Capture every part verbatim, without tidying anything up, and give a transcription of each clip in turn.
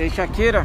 aí, Shakira.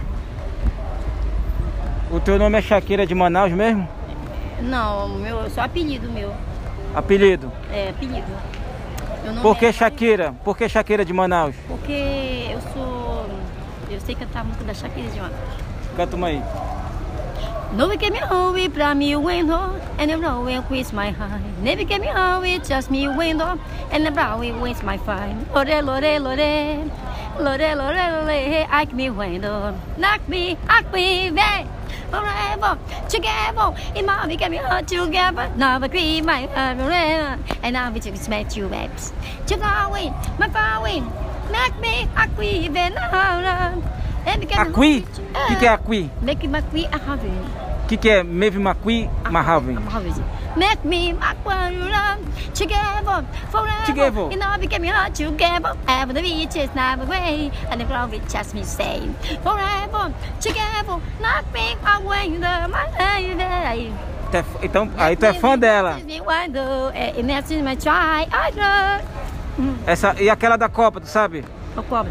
O teu nome é Shakira de Manaus mesmo? Não, meu, só apelido meu. Apelido? É, apelido. Meu nome Por que é... Shakira? Por que Shakira de Manaus? Porque eu sou... Eu sei cantar a música da Shakira de Manaus. Canta uma aí. Nobody get me home from me window, and the blowing with my heart. Never get me home, it's just me window, and the blowing with my fine. Lore, lore, lore, lore, lore, lore, I me window, knock me, knock me, babe. Forever, together, it might be me hard together. Now I agree my heart forever, and I'll be to expect you, babes. To go away, my far away, knock me, knock me, then I'll. Aqui? O que, que é aqui? Make me aqui a Harvey. O que, que é Meve Maqui Mahavin? Make me Maquarulam together forever. Together. You know, became your heart together. Ever the beach is never away. And the crowd will just me say forever together. Not me away the my lady. Então, aí tu é fã dela. Essa, e aquela da Copa, tu sabe? O Copa.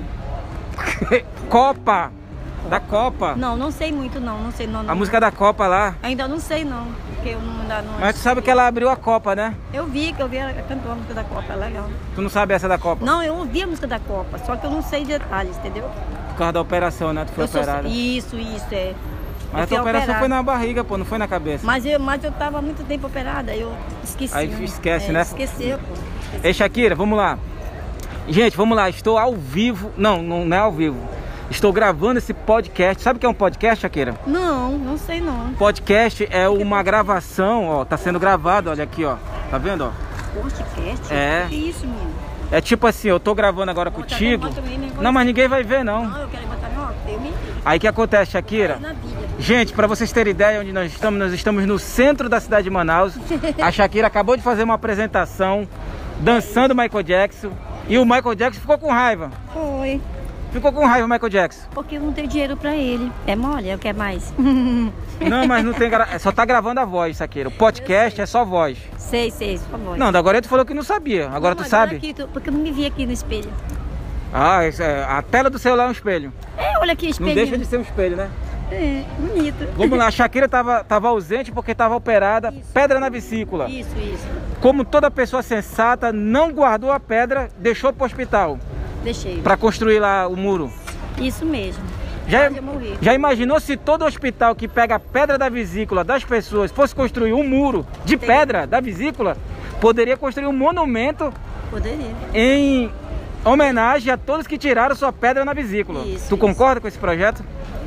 Copa! Da Copa. Não, não sei muito não, não sei não. não. A música da Copa lá. Ainda não sei não, porque eu não ainda não. Mas tu sabe que ela abriu a Copa, né? Eu vi, que eu vi ela cantou a música da Copa, é legal. Tu não sabe essa da Copa? Não, eu ouvi a música da Copa, só que eu não sei detalhes, entendeu? Por causa da operação, né? Tu foi eu operada. Sou... Isso, isso, é. Mas a tua operação operada. Foi na barriga, pô, não foi na cabeça. Mas eu, mas eu tava há muito tempo operada, eu esqueci. Aí esquece, é, né? Esqueceu, pô. Esqueci. Ei, Shakira, vamos lá. Gente, vamos lá, estou ao vivo. Não, não é ao vivo. Estou gravando esse podcast. Sabe o que é um podcast, Shakira? Não, não sei não. Podcast é uma gravação, ó. Tá sendo gravado, olha aqui, ó. Tá vendo, ó? Podcast? É. Que isso, menino? É tipo assim, eu tô gravando agora Bom, contigo. Tá bom, não, mas ninguém vai ver, não. Não, eu quero botar meu óculos, eu me... Aí o que acontece, Shakira? Gente, pra vocês terem ideia onde nós estamos, nós estamos no centro da cidade de Manaus. A Shakira acabou de fazer uma apresentação dançando Michael Jackson. E o Michael Jackson ficou com raiva. Foi. Ficou com raiva o Michael Jackson. Porque eu não tenho dinheiro pra ele. É mole, eu quero mais. Não, mas não tem gra... Só tá gravando a voz, Shakira. O podcast é só voz. Sei, sei, só voz. Não, da agora tu falou que não sabia. Agora não, tu sabe? Aqui, tu... Porque eu não me vi aqui no espelho. Ah, isso é... a tela do celular é um espelho. É, olha aqui o espelho. Não deixa de ser um espelho, né? É, bonito. Vamos lá, a Shakira tava, tava ausente porque tava operada, isso. Pedra na vesícula. Isso, isso. Como toda pessoa sensata, não guardou a pedra, deixou pro hospital. Deixei. Pra construir lá o muro. Isso mesmo. Já, já imaginou se todo hospital que pega a pedra da vesícula das pessoas fosse construir um muro de Tem. pedra da vesícula? Poderia construir um monumento. Poderia. Em homenagem a todos que tiraram sua pedra na vesícula. Isso, tu isso. concorda com esse projeto?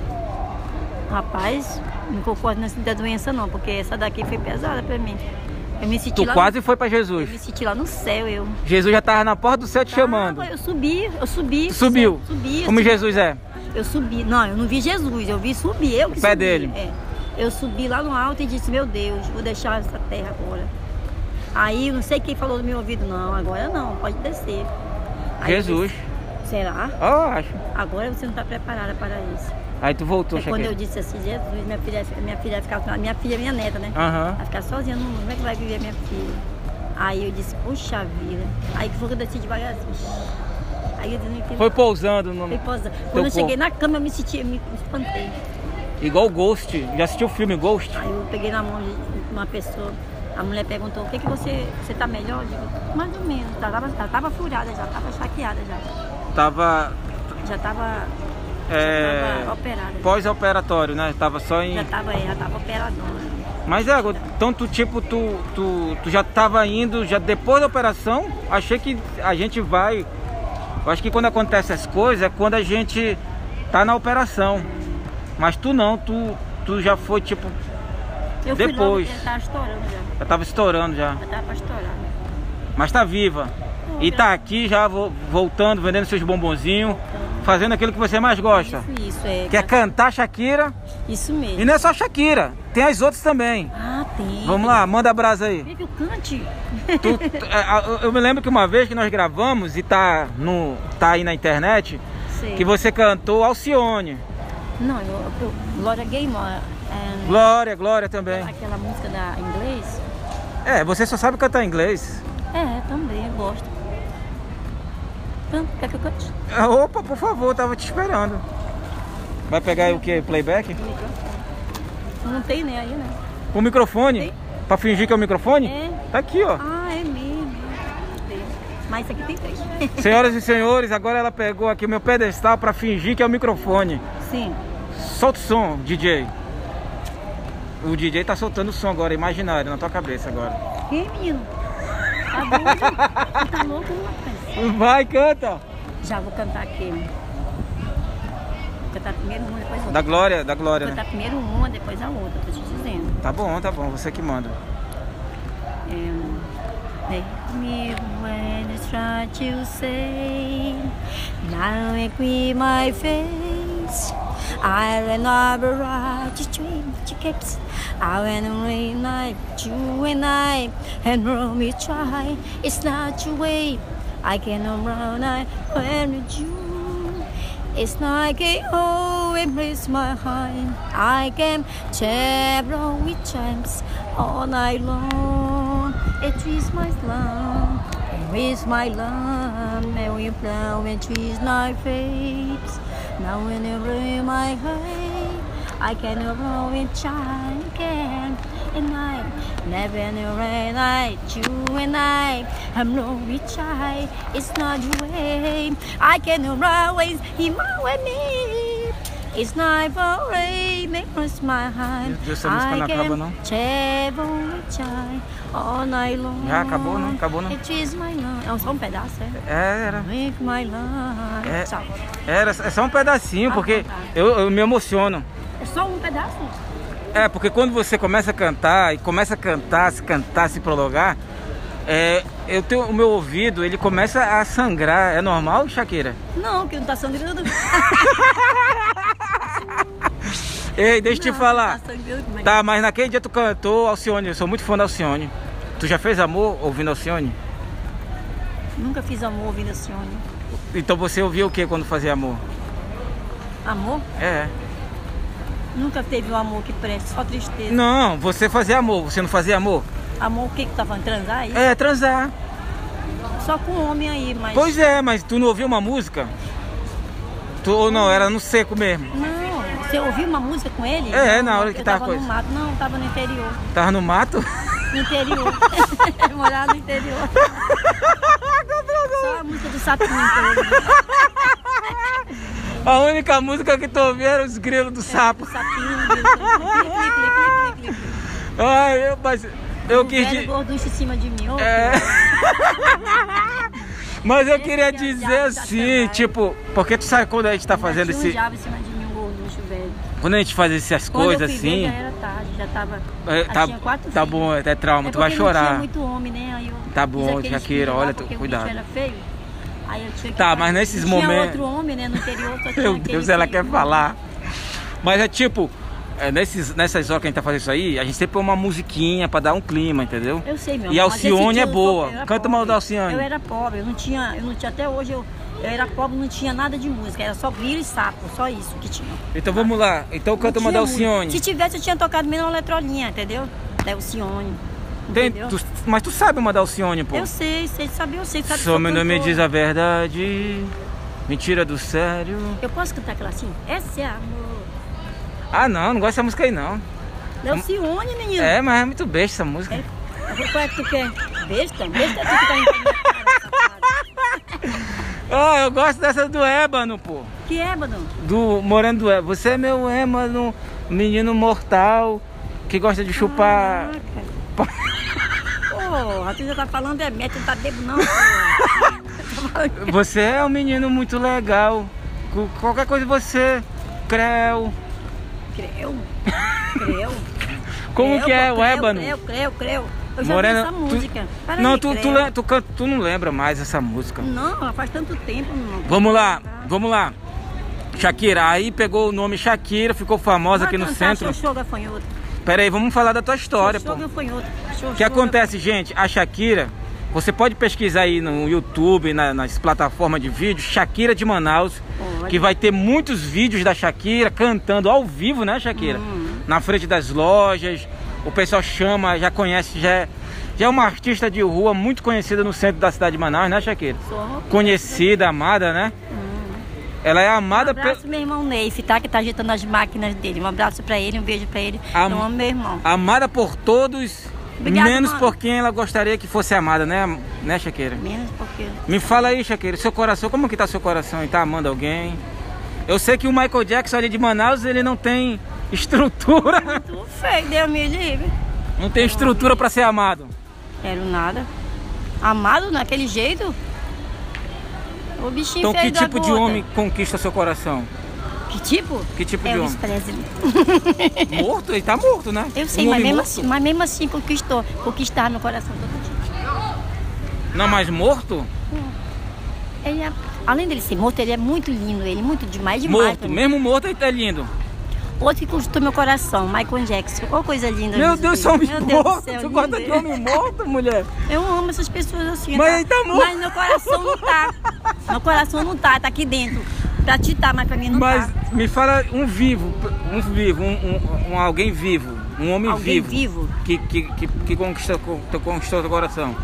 Rapaz, não concordo nessa da doença não, porque essa daqui foi pesada pra mim. Eu me senti tu lá quase no... foi pra Jesus. Eu me senti lá no céu, eu. Jesus já tava na porta do céu te tava, chamando. Eu subi, eu subi. Tu subiu? Céu, subi. Como subi. Jesus é? Eu subi. Não, eu não vi Jesus, eu vi subir. Eu que o pé subi. dele. É. Eu subi lá no alto e disse, meu Deus, vou deixar essa terra agora. Aí, não sei quem falou no meu ouvido, não, agora não, pode descer. Aí Jesus. Disse, será? Oh, acho. Agora você não está preparada para isso. Aí tu voltou, Shakira. Quando eu disse assim, Jesus, minha filha, minha filha vai ficar, minha filha é minha neta, né? Uhum. Vai ficar sozinha no mundo, como é que vai viver minha filha? Aí eu disse, puxa vida. Aí que foi que eu desci devagarzinho. Aí eu disse, foi pousando no. Foi pousando. Quando eu cheguei na cama, eu me senti, eu me espantei. Igual Ghost. Já assistiu o filme Ghost? Aí eu peguei na mão de uma pessoa. A mulher perguntou, o que que você, você tá melhor? Eu digo, mais ou menos. Ela tava, ela tava furada já, tava chaqueada já. Tava... Já tava... É... Já tava operada. Pós-operatório, né? Tava só em... Já tava, já tava operadona. Mas é, então tu tipo, tu, tu, tu já tava indo, já depois da operação, achei que a gente vai... Eu acho que quando acontece as coisas é quando a gente tá na operação. Mas tu não, tu, tu já foi tipo... Eu fui depois. Logo, tava estourando já. Já tava estourando já. Já tava estourando. Mas tá viva. Oh, e tá aqui já voltando, vendendo seus bombonzinhos, voltando. Fazendo aquilo que você mais gosta. Isso, isso é. Que é cantar Shakira. Isso mesmo. E não é só Shakira, tem as outras também. Ah, tem. Vamos lá, manda a brasa aí. Quer que eu cante? Tu, tu, eu me lembro que uma vez que nós gravamos e tá, no, tá aí na internet, sei. Que você cantou Alcione. Não, eu, eu Glória Gaynor. É, Glória, Glória também. Aquela música da inglês? É, você só sabe cantar inglês. É, também, eu gosto. Então, quer que eu cante? Opa, por favor, tava te esperando. Vai pegar o que? Playback? Não tem, né, aí, né? O microfone? Tem. Pra fingir que é o microfone? É. Tá aqui, ó. Ah, é mesmo. Tem. Mas isso aqui tem três. Senhoras e senhores, agora ela pegou aqui o meu pedestal pra fingir que é o microfone. Sim. Solta o som, D J. O D J tá soltando o som agora, imaginário, na tua cabeça agora. Que menino? Tá doido? Tá louco, rapaz? Vai, canta. Já vou cantar aqui. Vou cantar primeiro uma, depois outra. Da Glória, da Glória, Vou né? cantar primeiro uma, depois a outra, tô te dizendo. Tá bom, tá bom, você que manda. Um, make me when I try to say now I agree my face I ran over to dream to keeps I went away night you and I and roll me try it's not your way I cannot run I when with you it's like a oh embrace my heart I can travel with times all night long it is my love it is my love and we blow it is my face now whenever in my head I can roll it shine again and I never and I you and I I'm no rich I it's not your way I can always him with me it's not for a make us my heart Meu Deus, essa música não acaba, não? travel with I all night long Já acabou, não? Acabou, não? it is my love é só um pedaço, é? É, era. Make my love É, Tchau. era é só um pedacinho, Ah, porque tá. eu, eu me emociono. É só um pedaço? É, porque quando você começa a cantar e começa a cantar, se cantar, se prolongar, é, eu tenho, o meu ouvido, ele começa a sangrar. É normal, Shakira? Não, que não tá sangrando. Ei, deixa eu te Não, falar. tá sangrando, como é que- Tá, mas naquele dia tu cantou Alcione, eu sou muito fã da Alcione. Tu já fez amor ouvindo Alcione? Nunca fiz amor ouvindo a Alcione. Então você ouvia o que quando fazia amor? Amor? É. Nunca teve um amor que preste, só tristeza. Não, você fazia amor, você não fazia amor? Amor, o que que tá falando? Transar aí? É, transar. Só com homem aí, mas... Pois é, mas tu não ouviu uma música? Tu, ou não, era no seco mesmo? Não, você ouviu uma música com ele? É, Não, na hora que eu tava tava coisa. no mato. Não, tava no interior. Tava no mato? No interior. Morava no interior. Só a música do sapinho. A única música que tu ouvia era os grilos do sapo. O sapinho. Clique, clique, clique, clique, clique. Ai, eu, mas eu O quis... velho di- gorducho em cima de mim. Ô, É. Mas eu Esse queria que é dizer diabo assim, Satanás. tipo, porque tu sabe quando a gente tá fazendo Tinha um esse... diabo em cima de mim, um gorducho velho. Quando a gente faz essas Quando coisas eu fui assim... ver, já era tarde, já tava... é, já tá tinha quatro tá filhos. bom, é trauma, É tu vai porque não tinha chorar. muito homem, né? Aí eu Tá fiz bom, aqueles Shakira, filhos lá, olha, porque cuidado. O bicho era feio. Aí eu tinha que Tá, fazer. mas nesses Tinha momentos- outro homem, né? No interior, só tinha Meu aquele Deus, ela que- quer falar. Mas é tipo, é, nesses, nessas horas que a gente tá fazendo isso aí, a gente sempre põe uma musiquinha pra dar um clima, entendeu? Eu sei, meu E amor, a mas esse Alcione dia é eu sou- boa. eu era Canta mal pobre. da Alcione. Eu era pobre, eu não tinha, eu não tinha até hoje, eu, eu era pobre, não tinha nada de música, era só grilo e sapo, só isso que tinha. Então vamos lá, então canta Não uma da tinha música. Alcione. Se tivesse, eu tinha tocado menos uma letrolinha, entendeu? Da Alcione. Tem, Entendeu? tu- mas tu sabe uma da Alcione, pô. Eu sei, sei, sabe, eu sei, sabe. Só sou meu nome cantora. diz a verdade, mentira do sério. Eu posso cantar aquela assim? Esse é amor. Ah não, não gosto dessa música aí não. Da Alcione, menino. É, mas é muito besta essa música. É. Qual é que tu quer? Besta? Besta é tu que tá entrando na cara, safado. Ah, eu gosto dessa do Ébano, pô. Que ébano? Do Moreno do Ébano. Você é meu Ébano, menino mortal, que gosta de chupar... Porra, tu já tá falando é mete, não tá bebo não, porra. Você é um menino muito legal. Co- Qualquer coisa você... Creu. Creu? Creu? Como Creu, que é o creu, Ébano? Creu, creu, creu. Eu já Morena, vi essa tu- música. Pera Não, aí, tu, tu, creu. le- tu, can- tu não lembra mais essa música. Não, ela faz tanto tempo. Não. Vamos lá, vamos lá. Shakira, aí pegou o nome Shakira, ficou famosa aqui no centro. Show gafanhoto. Pera aí, vamos falar da tua história, pô. Show gafanhoto. O que acontece, gente? A Shakira, você pode pesquisar aí no YouTube, na- nas plataformas de vídeo, Shakira de Manaus, Olha. que vai ter muitos vídeos da Shakira cantando ao vivo, né, Shakira? Hum. Na frente das lojas, o pessoal chama, já conhece, já é, já é uma artista de rua muito conhecida no centro da cidade de Manaus, né, Shakira? Sou. Conhecida, amada, né? Hum. Ela é Um amada... abraço pe- meu irmão Neif, tá? Que tá ajeitando as máquinas dele. Um abraço pra ele, um beijo pra ele. Am- Eu amo meu irmão. Amada por todos, Obrigada, menos mano. por quem ela gostaria que fosse amada, né, né, Shakira? Menos porque... Me fala aí, Shakira, seu coração, como que tá seu coração? E tá amando alguém? Eu sei que o Michael Jackson ali de Manaus, ele não tem estrutura. Muito feio, Deus me livre. Não tem estrutura pra ser amado. Quero nada. Amado daquele jeito? O bichinho Então que feio da tipo de gorda. homem conquista seu coração? Que tipo? Que tipo de Elvis homem? Presley. Morto? Ele tá morto, né? Eu sei, Um mas homem mesmo, morto? assim, mas mesmo assim conquistou. Conquistar meu coração todo dia. Não, mas morto? Ele é, além dele ser morto, ele é muito lindo. Ele é muito demais, demais. Morto, pra mim. mesmo morto ele tá lindo. Outro que conquistou meu coração, Michael Jackson. Qual coisa linda. Meu isso Deus, dele. são homens Meu Deus do mortos. céu, Tu lindo gosta de ele. homem morto, mulher? Eu amo essas pessoas assim. Mas tá? ele tá morto. Mas meu coração não tá. Meu coração não tá, tá aqui dentro. Pra ti tá, mas pra mim não Mas tá. me fala um vivo, um vivo, um, um- um alguém vivo, um homem Alguém vivo, vivo? que, que, que, que conquistou, que conquistou teu coração.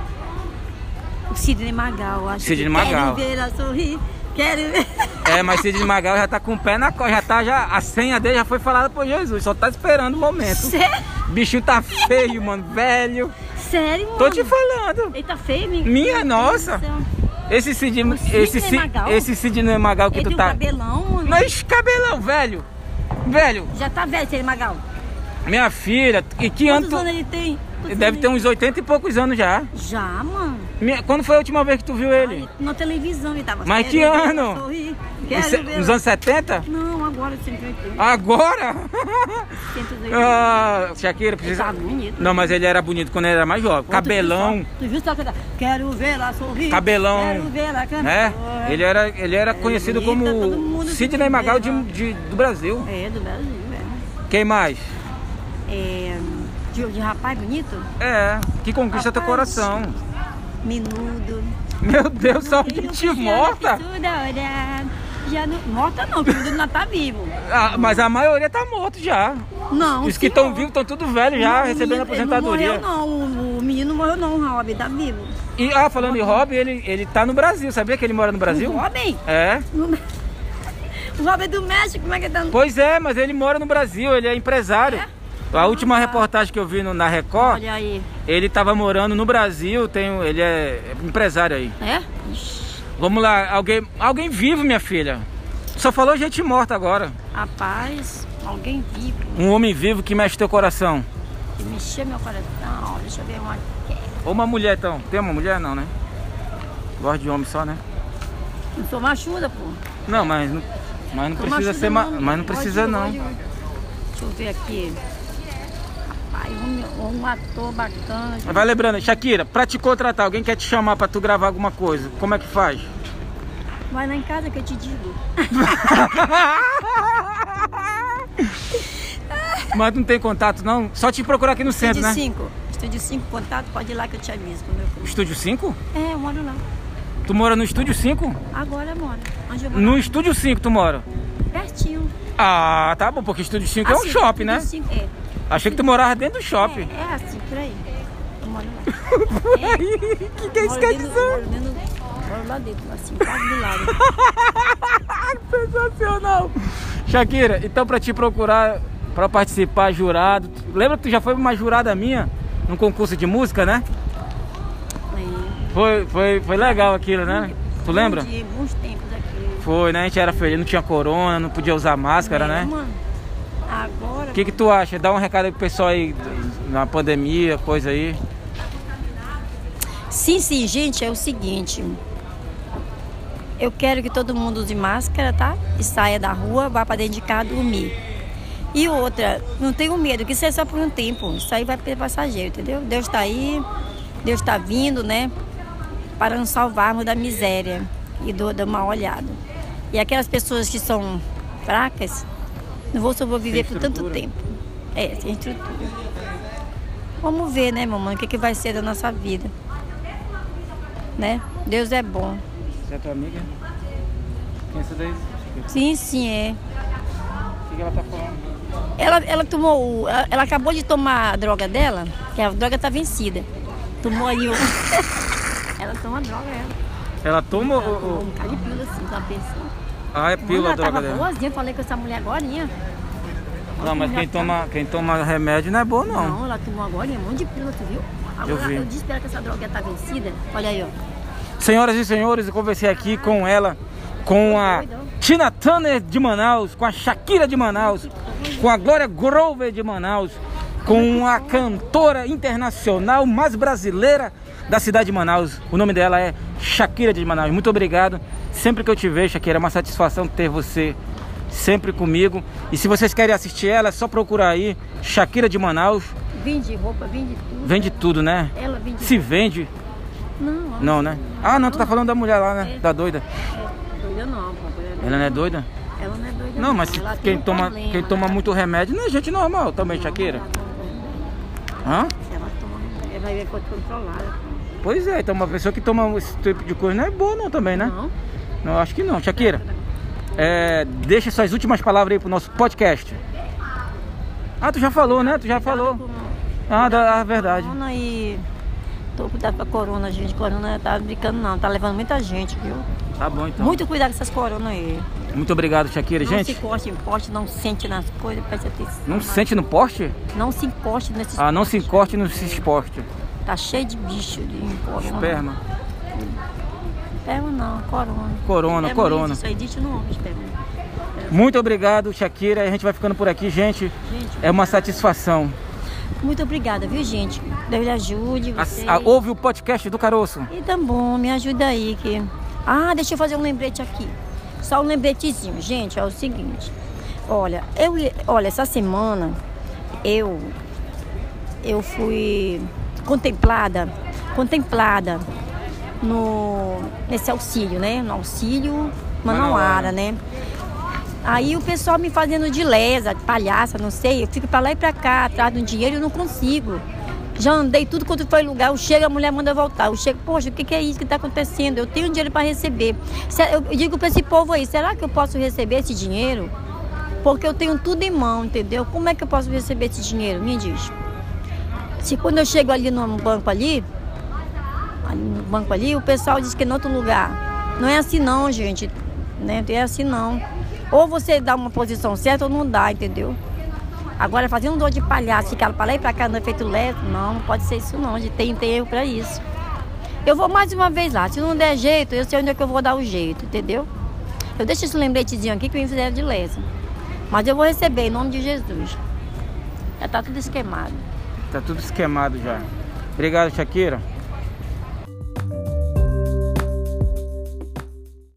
O Sidney Magal, acho Sidney que Magal. Quero ver ela sorrir, quero ver... É, mas Sidney Magal já tá com o pé na costa, já tá, já, a senha dele já foi falada por Jesus, só tá esperando o momento. Sério? O bichinho tá feio, mano, velho. Sério, mano? Tô te falando. Ele tá feio, minha Minha Meu nossa. Deus do céu. Esse Sidney, O Sidney esse, Ci- Magal? esse Sidney Magal que Ele tu tem um tá... cabelão, mano. Mas cabelão, velho. Velho, Já tá velho, Sidney Magal. minha filha, e que ano Quantos tu... anos ele tem? Quantos Deve anos ter ele uns oitenta e poucos anos já. tem? Já, mano. Minha- Quando foi a última vez que tu viu ele? Ai, na televisão ele tava... Mas Quero que ver ela ano? sorrir, Nos Quero se- ver Nos ela- anos setenta? Não, agora cento e oitenta. Agora? cento e oitenta. Ah, Shakira, Ele precisa... tá bonito. Não, mas ele era bonito quando ele era mais jovem. Outro Cabelão, que só- Tu viu só cantar? Quero ver ela sorrir. Cabelão, Quero ver ela cantar. né? Ele era, ele era Ele é conhecido bonito, todo como mundo Sidney se Magal de, vê, de- do Brasil. É, do Brasil, Quem mais? é. É. De, de rapaz bonito? É, que conquista teu Rapaz. coração. Menudo. Meu Deus, só Tenho gente puxado morta. toda hora. Já não... Morta não, que o menudo não tá vivo. Ah, mas a maioria tá morto já. Não, Os que senhor. estão vivos estão tudo velho já, Não, o recebendo menino- aposentadoria. Ele não morreu não, o menino não morreu não, o Robin tá vivo. E ah, falando em Rob, ele, ele tá no Brasil, sabia que ele mora no Brasil? O Robin? É. No- O Robin é do México, como é que ele tá no... Pois é, mas ele mora no Brasil, ele é empresário. É? A última Ah, tá. reportagem que eu vi no, na Record, Olha aí. ele tava morando no Brasil, tem, um- ele é empresário aí. É? Ixi, Vamos lá, alguém, alguém vivo, minha filha. Só falou gente morta agora. rapaz, alguém vivo. Um homem vivo que mexe teu coração. Que mexeu meu coração. Deixa eu ver uma. Ou uma mulher, então. Tem uma mulher? Não, né? Gosta de homem só, né? Não sou machuda, pô. Não, mas não, mas não Sou precisa machuda, ser... ma- não. Mas não Gosto precisa, de- não. gosto de- Deixa eu ver aqui. Rapaz, um, um ator bacana. Vai lembrando, Shakira, pra te contratar, alguém quer te chamar pra tu gravar alguma coisa, como é que faz? Vai lá em casa que eu te digo. Mas não tem contato não? Só te procurar aqui no centro, Estúdio né? cinco. Estúdio cinco, contato, pode ir lá que eu te aviso. Quando eu for. Estúdio cinco? É, eu moro lá. Tu mora no Estúdio cinco? Agora eu moro. Onde eu moro? No Estúdio cinco tu mora? Pertinho. Ah, tá bom, porque Estúdio cinco é um Assim, shopping, né? Estúdio cinco, é. Achei que tu morava dentro do shopping. É, é assim, por aí. Eu moro lá. Por aí, o que, que isso Moro quer dentro- dizer? Moro, dentro, moro lá dentro, assim, quase do lado. Sensacional! Shakira, então pra te procurar, pra participar jurado, lembra que tu já foi uma jurada minha num concurso de música, né? Aí, Foi, foi, foi legal aquilo, né? Tu lembra? De bons tempos aqui. Foi, né? A gente era feliz, não tinha corona, não podia usar máscara, É, né? mano. Agora. O que que tu acha? Dá um recado aí pro pessoal aí na pandemia, coisa aí. Sim, sim, gente, é o seguinte. Eu quero que todo mundo use máscara, tá? E saia da rua, vá pra dentro de casa dormir. E outra, não tenho medo, que isso é só por um tempo. Isso aí vai ser passageiro, entendeu? Deus tá aí, Deus tá vindo, né? Para nos salvarmos da miséria e do, do mal olhado. E aquelas pessoas que são fracas, não vão sobreviver Sem por tanto estrutura. tempo. É, sem estrutura. Vamos ver, né, mamãe, o que, que vai ser da nossa vida. Né? Deus é bom. Você é tua amiga? Quem é essa daí? O Sim, sim, é. que, que ela tá falando? Ela, ela tomou, o- ela, ela acabou de tomar a droga dela, que a droga tá vencida. Tomou aí o... ela toma droga, ela. Ela toma Ela o... tomou o- um bocado de pílula assim, tá pensando. Ah, é pílula a droga tava dela. boazinha, falei com essa mulher agorinha. Não, mas quem toma, quem toma remédio não é bom, não. Não, ela tomou agora um monte de pílula, tu viu? Agora Eu vi. eu disse pra ela que essa droga tá vencida. Olha aí, ó. Senhoras e senhores, eu conversei aqui com ela, com a Tina Turner de Manaus, com a Shakira de Manaus, com a Glória Grover de Manaus, com a cantora internacional mais brasileira da cidade de Manaus. O nome dela é Shakira de Manaus. Muito obrigado. Sempre que eu te vejo, Shakira, é uma satisfação ter você sempre comigo. E se vocês querem assistir ela, é só procurar aí Shakira de Manaus. Vende roupa, vende tudo. Vende tudo, né? Ela vende Se vende? Não, Não, né? Ah, não, tu tá falando da mulher lá, né? É. Da doida. É, doida não, papai. Ela não é doida? Ela não é doida. Não, mas Ela tem quem um toma, problema, quem toma ela- muito remédio não é gente normal também, Shakira. Ela toma- Hã? Ela toma. Ela vai ver controlada. Pois é, então uma pessoa que toma esse tipo de coisa não é boa não também, né? Não. Não, acho que não. Shakira, é, deixa suas últimas palavras aí pro nosso podcast. Ah, tu já falou, né? Tu já falou. Ah, da, a verdade. Corona e... Tô cuidado pra corona, gente. Corona tá brincando não, tá levando muita gente, viu? Tá bom, então. Muito cuidado com essas coronas aí. Muito obrigado, Shakira. Não Gente, se encoste em poste, não sente nas coisas, preste atenção. não se sente no poste? Não se encoste nesses Ah, não se postes. encoste no esporte. Tá cheio de bicho de corona. Esperma. Esperma não, corona. Corona, Esperma corona. não existe, Isso aí existe no homem, esperma. Muito obrigado, Shakira. A gente vai ficando por aqui, gente. Gente, É uma satisfação. muito obrigada, viu, gente? Deus lhe ajude. A- Vocês. a- ouve o podcast do Caroço. E tá bom, me ajuda aí que... Ah, deixa eu fazer um lembrete aqui. Só um lembretezinho, gente, é o seguinte. Olha, eu, olha, essa semana eu eu fui contemplada, contemplada no nesse auxílio, né? No auxílio Manauara, né? Aí o pessoal me fazendo de lesa, de palhaça, não sei, eu fico pra lá e pra cá, atrás do dinheiro e não consigo. Já andei tudo quanto foi lugar, eu chego, a mulher manda voltar. Eu chego, poxa, o que, que é isso que está acontecendo? Eu tenho dinheiro para receber. Eu digo para esse povo aí, será que eu posso receber esse dinheiro? Porque eu tenho tudo em mão, entendeu? Como é que eu posso receber esse dinheiro? Me diz. Se quando eu chego ali no banco ali, ali no banco ali, o pessoal diz que é em outro lugar. Não é assim não, gente. Né? Não é assim não. Ou você dá uma posição certa ou não dá, entendeu? Agora, fazendo um dor de palhaço, ficar para lá e para cá, não é feito leve, não, não pode ser isso não, de tem, tem erro para isso. Eu vou mais uma vez lá, se não der jeito, eu sei onde é que eu vou dar o jeito, entendeu? Eu deixo esse lembretezinho aqui que me fizeram de lesa. Mas eu vou receber, em nome de Jesus. Já tá tudo esquemado. Tá tudo esquemado já. Obrigado, Shakira.